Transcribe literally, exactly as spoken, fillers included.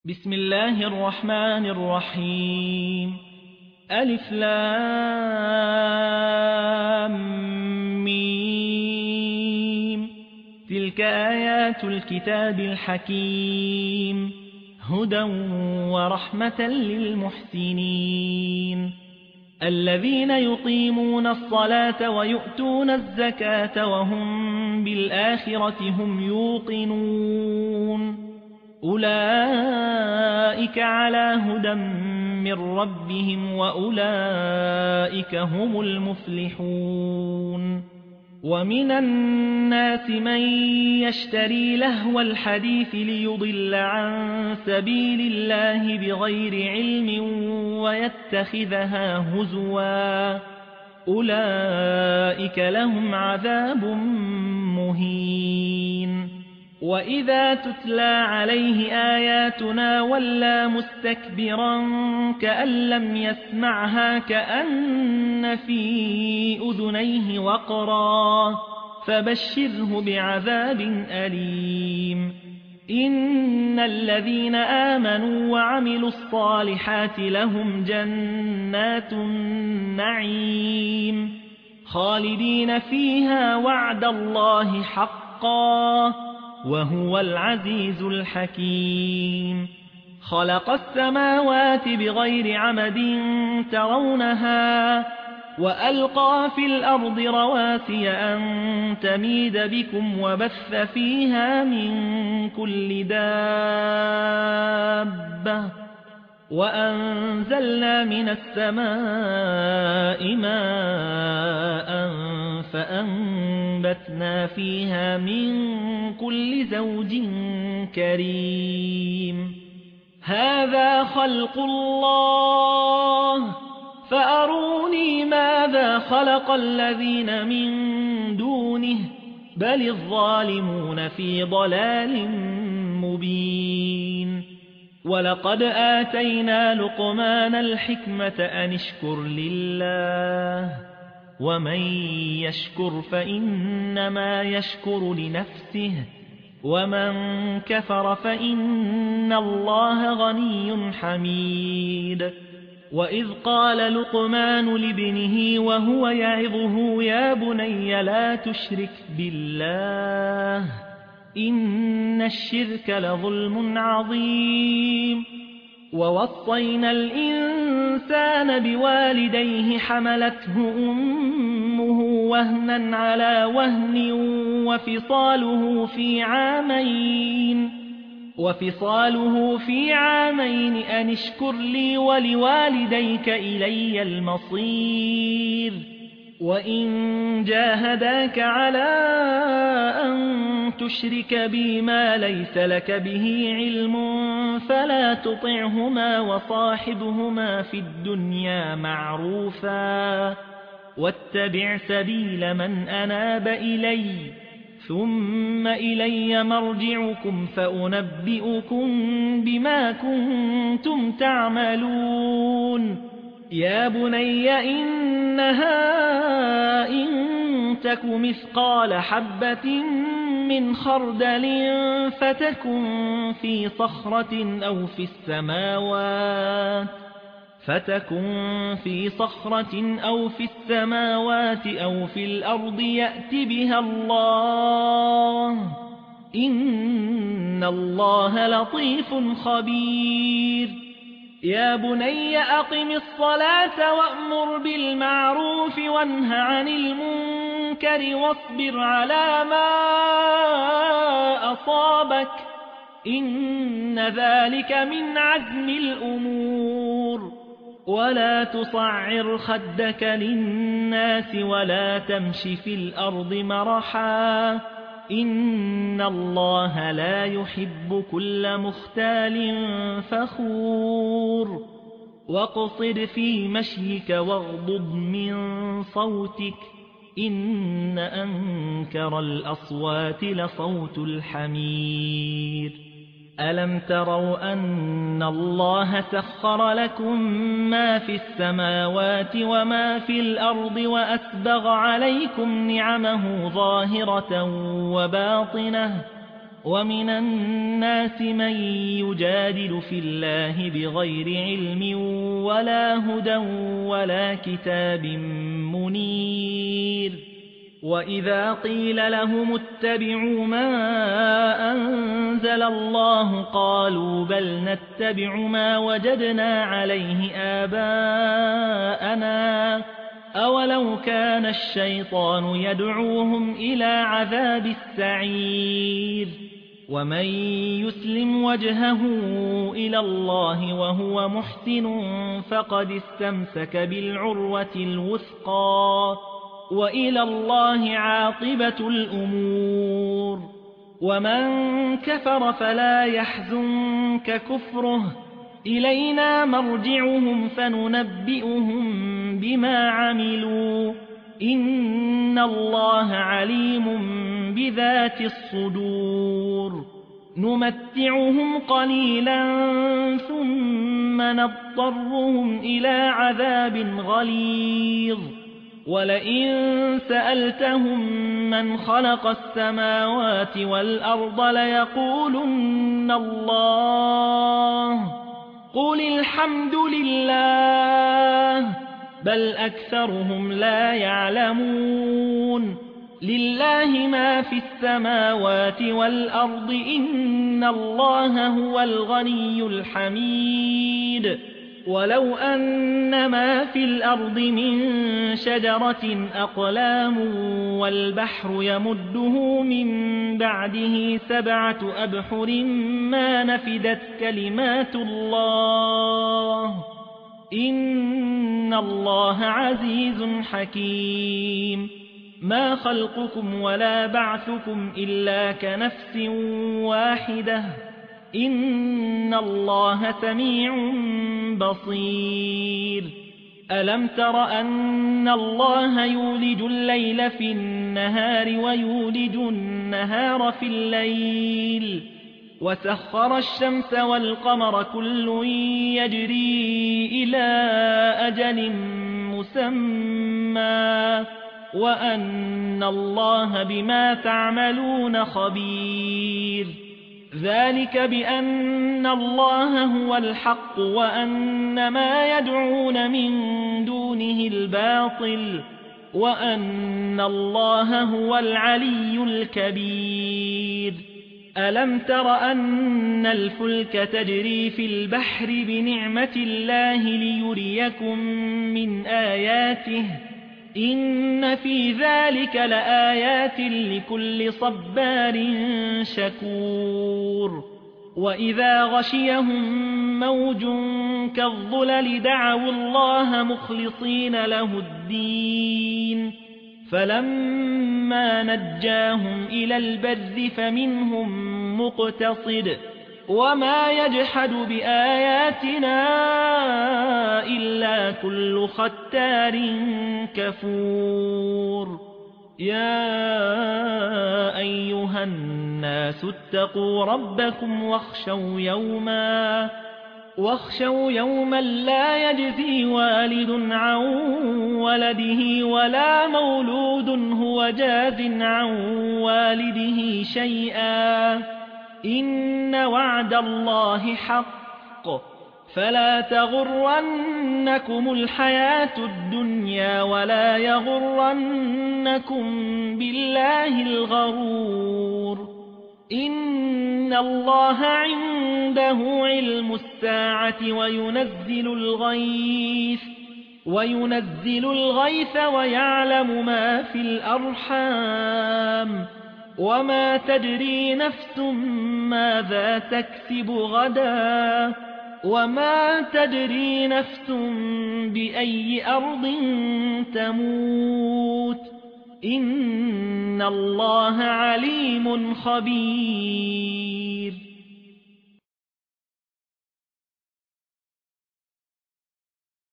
بسم الله الرحمن الرحيم. ألف لام ميم. تلك آيات الكتاب الحكيم، هدى ورحمة للمحسنين الذين يقيمون الصلاة ويؤتون الزكاة وهم بالآخرة هم يوقنون. أولئك على هدى من ربهم وأولئك هم المفلحون. ومن الناس من يشتري لهو الحديث ليضل عن سبيل الله بغير علم ويتخذها هزوا، أولئك لهم عذاب مهين. وإذا تتلى عليه آياتنا ولى مستكبرا كأن لم يسمعها كأن في أذنيه وقرا، فبشره بعذاب أليم. إن الذين آمنوا وعملوا الصالحات لهم جنات النعيم خالدين فيها وعد الله حقا وهو العزيز الحكيم. خلق السماوات بغير عمد ترونها وألقى في الأرض رواسي أن تميد بكم وبث فيها من كل دابة وأنزلنا من السماء ماء فأنبتنا فيها من كل زوج كريم. هذا خلق الله فأروني ماذا خلق الذين من دونه بل الظالمون في ضلال مبين. ولقد آتينا لقمان الحكمة أن اشكر لله ومن يشكر فإنما يشكر لنفسه ومن كفر فإن الله غني حميد. وإذ قال لقمان لابنه وهو يعظه يا بني لا تشرك بالله إن الشرك لظلم عظيم. ووصينا الإنسان بوالديه حملته أمه وهنا على وهن وفصاله في عامين وفصاله في عامين أن اشكر لي ولوالديك إلي المصير. وإن جاهداك على أن تشرك بي ما ليس لك به علم فلا تطعهما وصاحبهما في الدنيا معروفا واتبع سبيل من أناب إلي ثم إلي مرجعكم فأنبئكم بما كنتم تعملون. يا بني إنها إن تك مثقال حبة من خردل فتكن في صخرة أو في السماوات فتكن في صخرة أو في السماوات أو في الأرض يأت بها الله إن الله لطيف خبير. يا بني أقم الصلاة وأمر بالمعروف وانه عن المنكر واصبر على ما أصابك إن ذلك من عزم الأمور. ولا تصعر خدك للناس ولا تمش في الأرض مرحا إن الله لا يحب كل مختال فخور. واقصد في مشيك واغضض من صوتك إن أنكر الأصوات لصوت الحمير. ألم تروا أن الله سخر لكم ما في السماوات وما في الأرض وأسبغ عليكم نعمه ظاهرة وباطنة ومن الناس من يجادل في الله بغير علم ولا هدى ولا كتاب منير وإذا قيل لهم اتبعوا ما أنزل الله قالوا بل نتبع ما وجدنا عليه آباءنا أولو كان الشيطان يدعوهم إلى عذاب السعير ومن يسلم وجهه إلى الله وهو محسن فقد استمسك بالعروة الوثقى وإلى الله عاقبة الأمور ومن كفر فلا يحزنك كفره إلينا مرجعهم فننبئهم بما عملوا إن الله عليم بذات الصدور نمتعهم قليلا ثم نضطرهم إلى عذاب غليظ ولئن سألتهم من خلق السماوات والأرض ليقولن الله قل الحمد لله بل أكثرهم لا يعلمون لله ما في السماوات والأرض إن الله هو الغني الحميد ولو أن ما في الأرض من شجرة أقلام والبحر يمده من بعده سبعة أبحر ما نفدت كلمات الله إن الله عزيز حكيم ما خلقكم ولا بعثكم إلا كنفس واحدة إن الله سميع بصير ألم تر أن الله يولج الليل في النهار ويولج النهار في الليل وسخر الشمس والقمر كل يجري إلى أجل مسمى وأن الله بما تعملون خبير ذلك بأن الله هو الحق وأن ما يدعون من دونه الباطل وأن الله هو العلي الكبير ألم تر أن الفلك تجري في البحر بنعمة الله ليريكم من آياته إن في ذلك لآيات لكل صبار شكور وإذا غشيهم موج كالظلل دعوا الله مخلصين له الدين فلما نجاهم إلى البر فمنهم مقتصد وما يجحد بآياتنا إلا كل ختار كفور يا أيها الناس اتقوا ربكم واخشوا يوما واخشوا يوما لا يجزي والد عن ولده ولا مولود هو جاز عن والده شيئا إن وعد الله حق فلا تغرنكم الحياة الدنيا ولا يغرنكم بالله الغرور إن الله عنده علم الساعة وينزل الغيث وينزل الغيث ويعلم ما في الأرحام وما تدري نفس ماذا تكسب غدا وما تدري نفس بأي أرض تموت إن الله عليم خبير